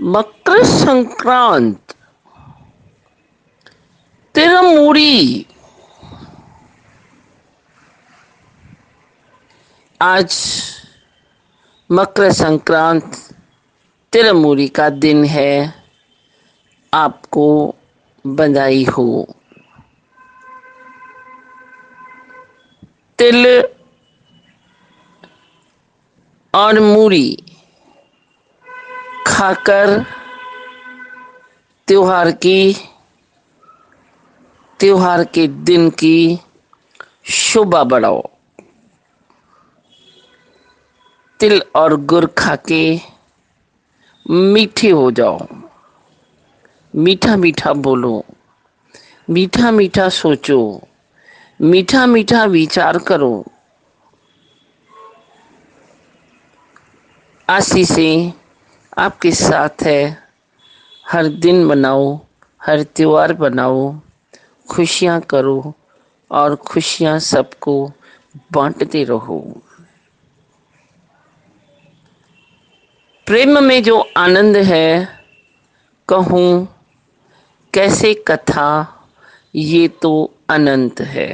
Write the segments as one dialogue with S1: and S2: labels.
S1: मकर संक्रांत तिरमूरी। आज मकर संक्रांत तिरमूरी का दिन है। आपको बधाई हो। तिल और मूरी खाकर त्योहार के दिन की शोभा बढ़ाओ। तिल और गुड़ खाके मीठे हो जाओ। मीठा मीठा बोलो, मीठा मीठा सोचो, मीठा मीठा विचार करो। आशीषें आपके साथ है। हर दिन मनाओ, हर त्योहार बनाओ, खुशियां करो और खुशियां सबको बांटते रहो। प्रेम में जो आनंद है, कहूं कैसे कथा, ये तो अनंत है।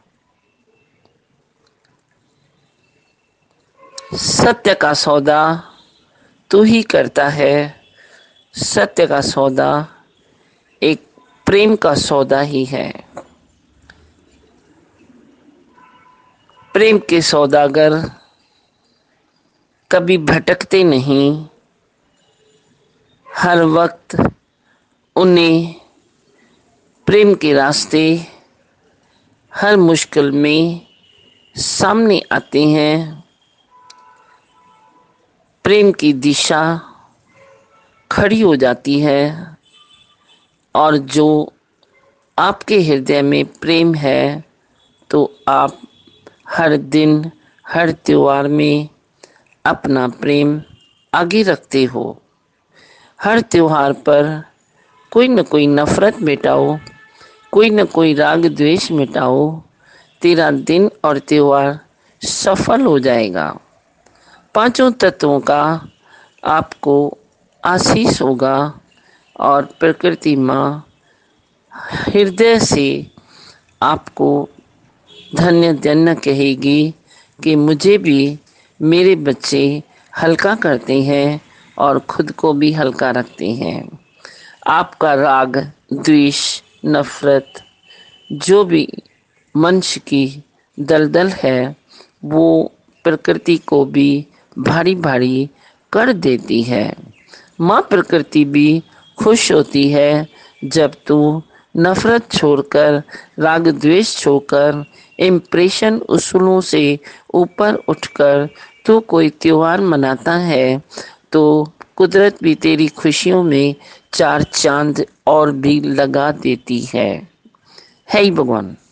S1: सत्य का सौदा तू ही करता है। सत्य का सौदा एक प्रेम का सौदा ही है। प्रेम के सौदागर कभी भटकते नहीं। हर वक्त उन्हें प्रेम के रास्ते हर मुश्किल में सामने आते हैं। प्रेम की दिशा खड़ी हो जाती है और जो आपके हृदय में प्रेम है तो आप हर दिन हर त्योहार में अपना प्रेम आगे रखते हो। हर त्योहार पर कोई न कोई नफरत मिटाओ, कोई न कोई राग द्वेष मिटाओ। तेरा दिन और त्योहार सफल हो जाएगा। पांचों तत्वों का आपको आशीष होगा और प्रकृति माँ हृदय से आपको धन्य धन्य कहेगी कि मुझे भी मेरे बच्चे हल्का करते हैं और खुद को भी हल्का रखते हैं। आपका राग द्वेष नफरत जो भी मनुष्य की दलदल है वो प्रकृति को भी भारी भारी कर देती है। माँ प्रकृति भी खुश होती है जब तू नफरत छोड़कर राग द्वेष छोड़कर इम्प्रेशन उसूलों से ऊपर उठकर तू कोई त्योहार मनाता है तो कुदरत भी तेरी खुशियों में चार चांद और भी लगा देती है। हे भगवान।